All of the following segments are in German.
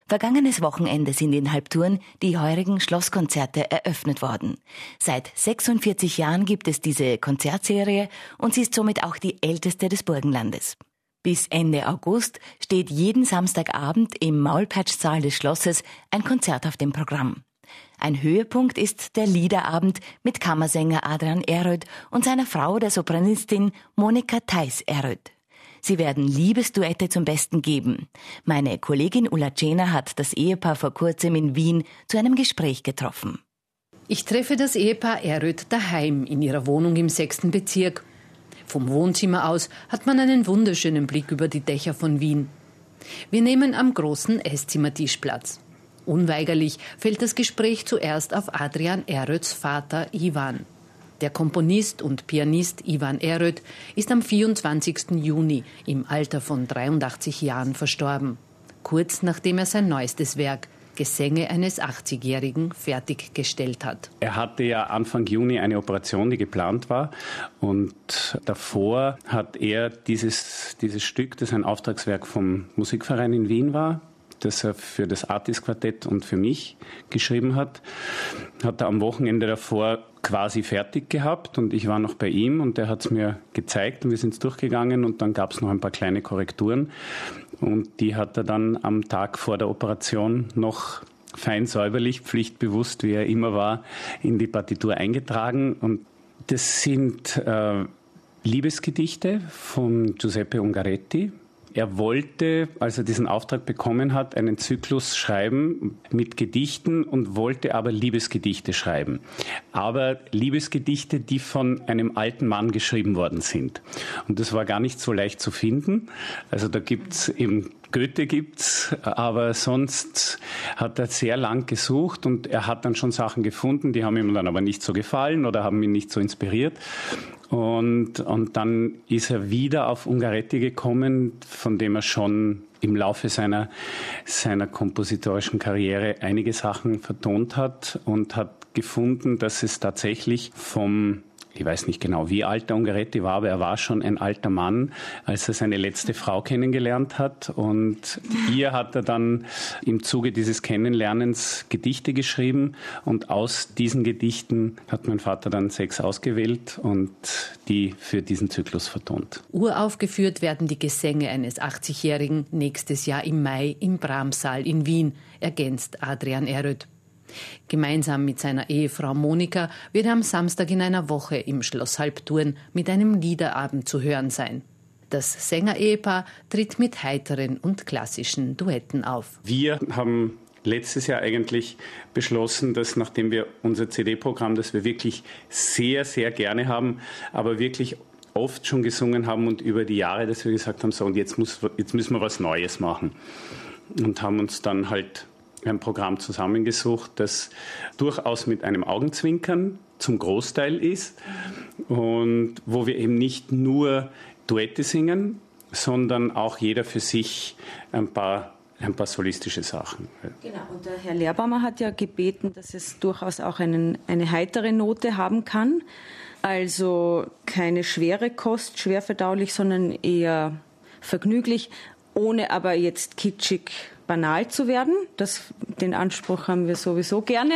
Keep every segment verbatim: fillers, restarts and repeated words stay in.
Vergangenes Wochenende sind in Halbturn die heurigen Schlosskonzerte eröffnet worden. Seit sechsundvierzig Jahren gibt es diese Konzertserie und sie ist somit auch die älteste des Burgenlandes. Bis Ende August steht jeden Samstagabend im Maulpatschsaal des Schlosses ein Konzert auf dem Programm. Ein Höhepunkt ist der Liederabend mit Kammersänger Adrian Eröd und seiner Frau, der Sopranistin Monika Theis-Eröd. Sie werden Liebesduette zum Besten geben. Meine Kollegin Ulla Tschena hat das Ehepaar vor kurzem in Wien zu einem Gespräch getroffen. Ich treffe das Ehepaar Eröd daheim in ihrer Wohnung im sechsten Bezirk. Vom Wohnzimmer aus hat man einen wunderschönen Blick über die Dächer von Wien. Wir nehmen am großen Esszimmertisch Platz. Unweigerlich fällt das Gespräch zuerst auf Adrian Eröds Vater Ivan. Der Komponist und Pianist Ivan Eröd ist am vierundzwanzigsten Juni im Alter von dreiundachtzig Jahren verstorben. Kurz nachdem er sein neuestes Werk Gesänge eines achtzigjährigen fertiggestellt hat. Er hatte ja Anfang Juni eine Operation, die geplant war. Und davor hat er dieses, dieses Stück, das ein Auftragswerk vom Musikverein in Wien war, das er für das Artis-Quartett und für mich geschrieben hat, hat er am Wochenende davor quasi fertig gehabt und ich war noch bei ihm und er hat es mir gezeigt und wir sind es durchgegangen und dann gab es noch ein paar kleine Korrekturen und die hat er dann am Tag vor der Operation noch fein säuberlich, pflichtbewusst, wie er immer war, in die Partitur eingetragen und das sind äh, Liebesgedichte von Giuseppe Ungaretti. Er wollte, als er diesen Auftrag bekommen hat, einen Zyklus schreiben mit Gedichten und wollte aber Liebesgedichte schreiben. Aber Liebesgedichte, die von einem alten Mann geschrieben worden sind. Und das war gar nicht so leicht zu finden. Also da gibt's eben Goethe gibt's, aber sonst hat er sehr lang gesucht und er hat dann schon Sachen gefunden, die haben ihm dann aber nicht so gefallen oder haben ihn nicht so inspiriert. Und, und dann ist er wieder auf Ungaretti gekommen, von dem er schon im Laufe seiner, seiner kompositorischen Karriere einige Sachen vertont hat und hat gefunden, dass es tatsächlich vom, ich weiß nicht genau, wie alt der Ungaretti war, aber er war schon ein alter Mann, als er seine letzte Frau kennengelernt hat. Und ihr hat er dann im Zuge dieses Kennenlernens Gedichte geschrieben. Und aus diesen Gedichten hat mein Vater dann sechs ausgewählt und die für diesen Zyklus vertont. Uraufgeführt werden die Gesänge eines achtzigjährigen nächstes Jahr im Mai im Bramsaal in Wien, ergänzt Adrian Eröd. Gemeinsam mit seiner Ehefrau Monika wird er am Samstag in einer Woche im Schloss Halbturn mit einem Liederabend zu hören sein. Das Sängerehepaar tritt mit heiteren und klassischen Duetten auf. Wir haben letztes Jahr eigentlich beschlossen, dass nachdem wir unser C D-Programm, das wir wirklich sehr, sehr gerne haben, aber wirklich oft schon gesungen haben und über die Jahre, dass wir gesagt haben, so und jetzt, muss, jetzt müssen wir was Neues machen. Und haben uns dann halt ein Programm zusammengesucht, das durchaus mit einem Augenzwinkern zum Großteil ist und wo wir eben nicht nur Duette singen, sondern auch jeder für sich ein paar, ein paar solistische Sachen. Genau, und der Herr Lehrbaumer hat ja gebeten, dass es durchaus auch einen, eine heitere Note haben kann. Also keine schwere Kost, schwer verdaulich, sondern eher vergnüglich, ohne aber jetzt kitschig banal zu werden. Das, den Anspruch haben wir sowieso gerne.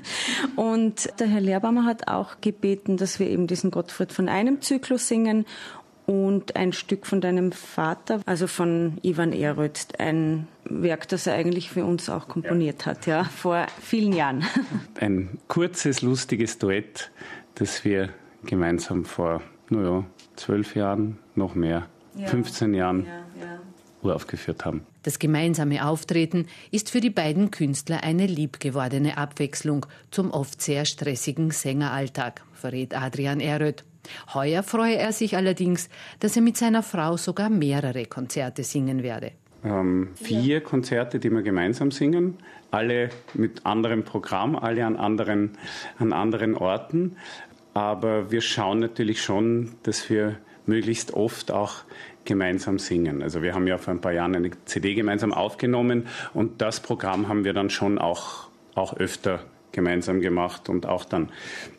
Und der Herr Lehrbaumer hat auch gebeten, dass wir eben diesen Gottfried von einem Zyklus singen und ein Stück von deinem Vater, also von Ivan Eröd, ein Werk, das er eigentlich für uns auch komponiert ja. hat, ja, vor vielen Jahren. Ein kurzes, lustiges Duett, das wir gemeinsam vor, naja, zwölf Jahren, noch mehr, ja. fünfzehn Jahren ja, ja. uraufgeführt haben. Das gemeinsame Auftreten ist für die beiden Künstler eine liebgewordene Abwechslung zum oft sehr stressigen Sängeralltag, verrät Adrian Eröd. Heuer freue er sich allerdings, dass er mit seiner Frau sogar mehrere Konzerte singen werde. Ähm, vier ja. Konzerte, die wir gemeinsam singen, alle mit anderem Programm, alle an anderen, an anderen Orten. Aber wir schauen natürlich schon, dass wir möglichst oft auch gemeinsam singen. Also wir haben ja vor ein paar Jahren eine C D gemeinsam aufgenommen und das Programm haben wir dann schon auch, auch öfter gemeinsam gemacht und auch dann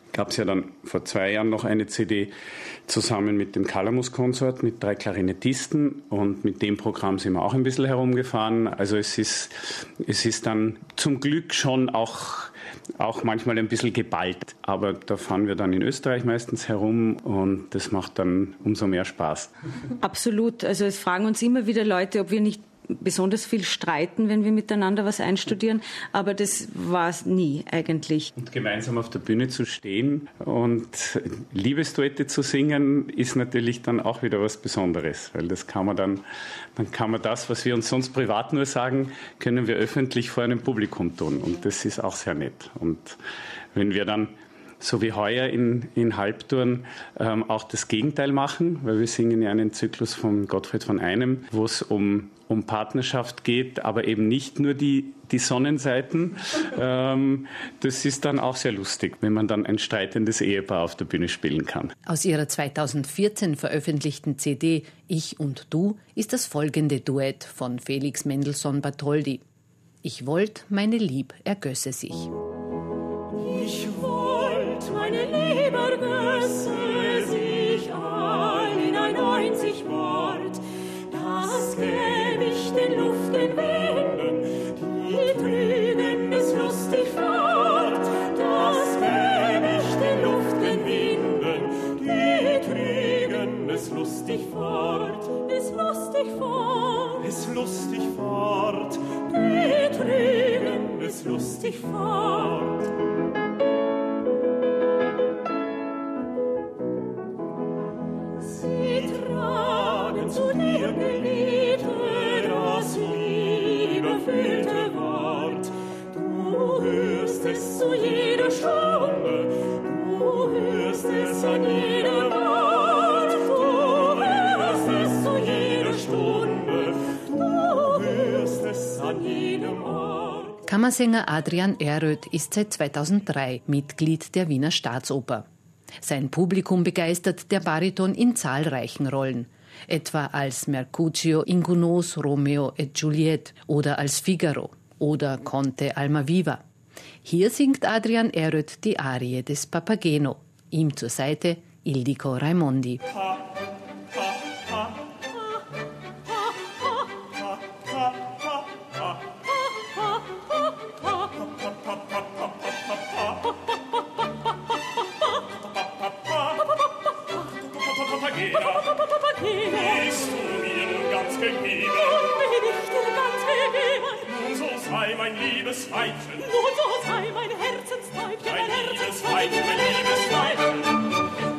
gab es ja dann vor zwei Jahren noch eine C D zusammen mit dem Calamus Consort, mit drei Klarinettisten, und mit dem Programm sind wir auch ein bisschen herumgefahren. Also es ist, es ist dann zum Glück schon auch, auch manchmal ein bisschen geballt, aber da fahren wir dann in Österreich meistens herum und das macht dann umso mehr Spaß. Absolut, also es fragen uns immer wieder Leute, ob wir nicht besonders viel streiten, wenn wir miteinander was einstudieren, aber das war es nie eigentlich. Und gemeinsam auf der Bühne zu stehen und Liebesduette zu singen, ist natürlich dann auch wieder was Besonderes, weil das kann man dann, dann kann man das, was wir uns sonst privat nur sagen, können wir öffentlich vor einem Publikum tun, und das ist auch sehr nett. Und wenn wir dann so wie heuer in, in Halbturn ähm, auch das Gegenteil machen, weil wir singen ja einen Zyklus von Gottfried von Einem, wo es um, um Partnerschaft geht, aber eben nicht nur die, die Sonnenseiten. Ähm, das ist dann auch sehr lustig, wenn man dann ein streitendes Ehepaar auf der Bühne spielen kann. Aus ihrer zweitausendvierzehn veröffentlichten C D Ich und Du ist das folgende Duett von Felix Mendelssohn Bartholdy. Ich wollt, meine Lieb ergösse sich. Ich wollt, meine Lieb ergösse sich all in ein einzig Wort, das gäb ich den Luft, den Winden, die trügen es lustig fort, das gäb ich den Luft, den Winden, die trügen es lustig fort, es lustig fort, es lustig fort, die trügen es lustig fort. Zu dir, Geliebte, das liebefüllte Wort. Du hörst es zu jeder Stunde, du hörst es an jedem Ort. Du hörst es zu jeder Stunde, du hörst es an jedem Ort. Kammersänger Adrian Eröd ist seit zweitausenddrei Mitglied der Wiener Staatsoper. Sein Publikum begeistert der Bariton in zahlreichen Rollen, etwa als Mercutio in Gounods Romeo et Juliette oder als Figaro oder Conte Almaviva. Hier singt Adrian Eröd die Arie des Papageno, ihm zur Seite Ildiko Raimondi. Bist du mir nun ganz gegeben? Bin ich dir ganz gegeben? Nun so sei mein liebes Weibchen. Nun so sei mein Herzensteibchen, mein Herzensweibchen, mein liebes Weibchen.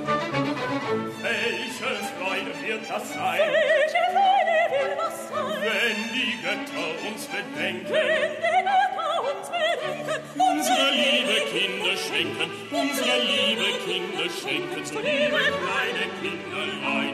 Welche Freude wird das sein? Welche Freude wird das sein? Wenn die Götter uns bedenken. Wenn die Götter uns bedenken. Unsere liebe Kinder schenken, unsere liebe Kinder schenken, so liebe kleine Kinderlein.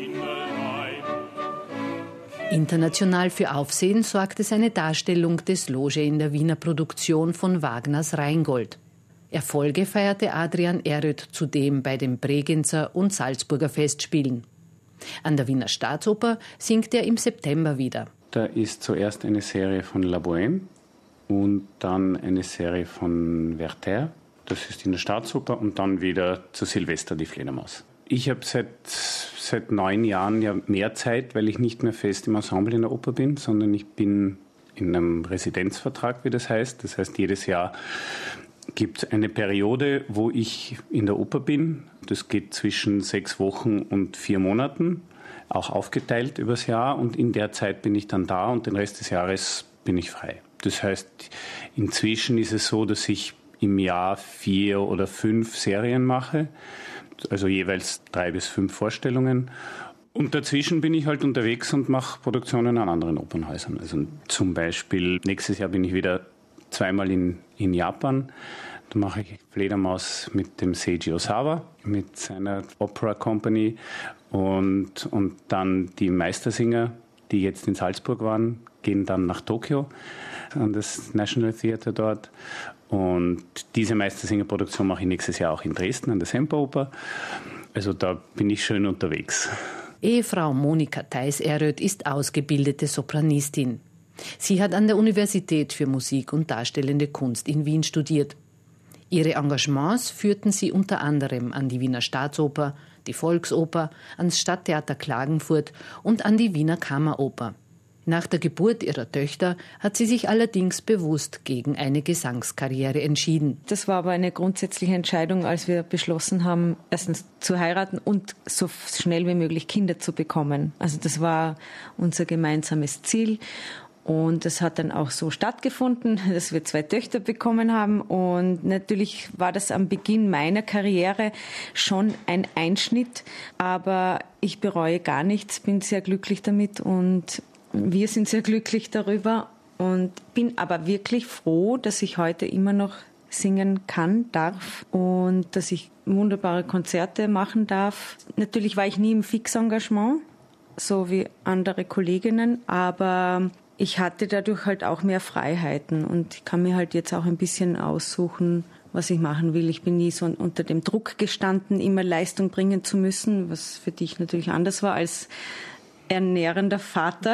International für Aufsehen sorgte seine Darstellung des Loge in der Wiener Produktion von Wagners Rheingold. Erfolge feierte Adrian Eröd zudem bei den Bregenzer und Salzburger Festspielen. An der Wiener Staatsoper singt er im September wieder. Da ist zuerst eine Serie von La Bohème und dann eine Serie von Werther. Das ist in der Staatsoper, und dann wieder zu Silvester die Fledermaus. Ich habe seit, seit neun Jahren ja mehr Zeit, weil ich nicht mehr fest im Ensemble in der Oper bin, sondern ich bin in einem Residenzvertrag, wie das heißt. Das heißt, jedes Jahr gibt es eine Periode, wo ich in der Oper bin. Das geht zwischen sechs Wochen und vier Monaten, auch aufgeteilt übers Jahr. Und in der Zeit bin ich dann da und den Rest des Jahres bin ich frei. Das heißt, inzwischen ist es so, dass ich im Jahr vier oder fünf Serien mache. Also jeweils drei bis fünf Vorstellungen. Und dazwischen bin ich halt unterwegs und mache Produktionen an anderen Opernhäusern. Also zum Beispiel nächstes Jahr bin ich wieder zweimal in, in Japan. Da mache ich Fledermaus mit dem Seiji Osawa, mit seiner Opera Company. Und, und dann die Meistersinger, die jetzt in Salzburg waren, gehen dann nach Tokio an das National Theatre dort. Und diese Meistersingerproduktion mache ich nächstes Jahr auch in Dresden an der Semperoper. Also da bin ich schön unterwegs. Ehefrau Monika Theis-Eröd ist ausgebildete Sopranistin. Sie hat an der Universität für Musik und Darstellende Kunst in Wien studiert. Ihre Engagements führten sie unter anderem an die Wiener Staatsoper, die Volksoper, ans Stadttheater Klagenfurt und an die Wiener Kammeroper. Nach der Geburt ihrer Töchter hat sie sich allerdings bewusst gegen eine Gesangskarriere entschieden. Das war aber eine grundsätzliche Entscheidung, als wir beschlossen haben, erstens zu heiraten und so schnell wie möglich Kinder zu bekommen. Also das war unser gemeinsames Ziel. Und das hat dann auch so stattgefunden, dass wir zwei Töchter bekommen haben. Und natürlich war das am Beginn meiner Karriere schon ein Einschnitt. Aber ich bereue gar nichts, bin sehr glücklich damit und wir sind sehr glücklich darüber. Und bin aber wirklich froh, dass ich heute immer noch singen kann, darf und dass ich wunderbare Konzerte machen darf. Natürlich war ich nie im Fixengagement, so wie andere Kolleginnen, aber ich hatte dadurch halt auch mehr Freiheiten und ich kann mir halt jetzt auch ein bisschen aussuchen, was ich machen will. Ich bin nie so unter dem Druck gestanden, immer Leistung bringen zu müssen, was für dich natürlich anders war als ernährender Vater.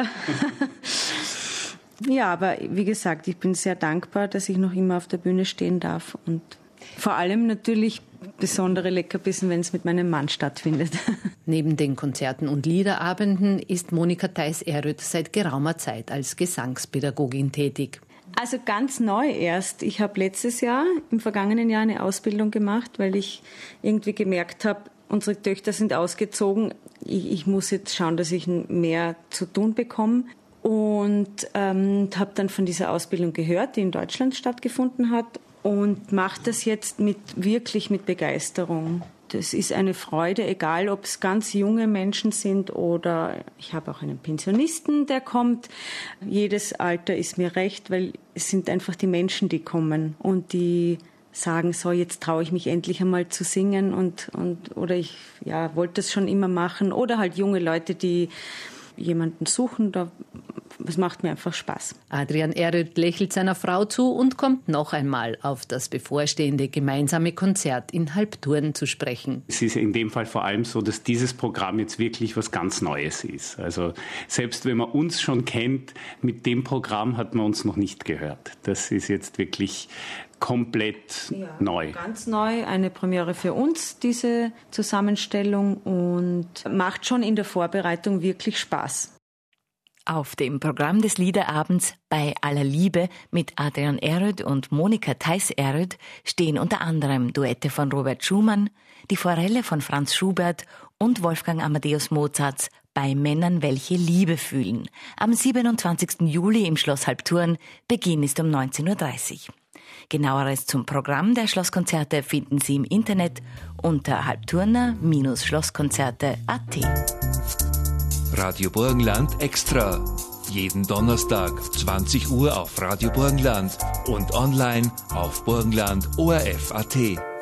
Ja, aber wie gesagt, ich bin sehr dankbar, dass ich noch immer auf der Bühne stehen darf und vor allem natürlich besondere Leckerbissen, wenn es mit meinem Mann stattfindet. Neben den Konzerten und Liederabenden ist Monika Theis-Ehrröth seit geraumer Zeit als Gesangspädagogin tätig. Also ganz neu erst. Ich habe letztes Jahr, im vergangenen Jahr, eine Ausbildung gemacht, weil ich irgendwie gemerkt habe, unsere Töchter sind ausgezogen. Ich, ich muss jetzt schauen, dass ich mehr zu tun bekomme. Und ähm, habe dann von dieser Ausbildung gehört, die in Deutschland stattgefunden hat. Und mache das jetzt mit, wirklich mit Begeisterung. Das ist eine Freude, egal ob es ganz junge Menschen sind oder ich habe auch einen Pensionisten, der kommt. Jedes Alter ist mir recht, weil es sind einfach die Menschen, die kommen und die sagen, so jetzt traue ich mich endlich einmal zu singen und, und oder ich ja, wollte das schon immer machen. Oder halt junge Leute, die jemanden suchen, da, das macht mir einfach Spaß. Adrian Ehrröth lächelt seiner Frau zu und kommt noch einmal auf das bevorstehende gemeinsame Konzert in Halbturn zu sprechen. Es ist in dem Fall vor allem so, dass dieses Programm jetzt wirklich was ganz Neues ist. Also selbst wenn man uns schon kennt, mit dem Programm hat man uns noch nicht gehört. Das ist jetzt wirklich komplett ja, neu. Ganz neu, eine Premiere für uns, diese Zusammenstellung, und macht schon in der Vorbereitung wirklich Spaß. Auf dem Programm des Liederabends Bei aller Liebe mit Adrian Ehrröth und Monika Theis-Ehrröth stehen unter anderem Duette von Robert Schumann, Die Forelle von Franz Schubert und Wolfgang Amadeus Mozarts Bei Männern, welche Liebe fühlen. Am siebenundzwanzigsten Juli im Schloss Halbturn. Beginn ist um neunzehn Uhr dreißig. Genaueres zum Programm der Schlosskonzerte finden Sie im Internet unter halbturner Schlosskonzerte punkt at. Radio Burgenland Extra. Jeden Donnerstag zwanzig Uhr auf Radio Burgenland und online auf burgenland punkt o r f punkt a t.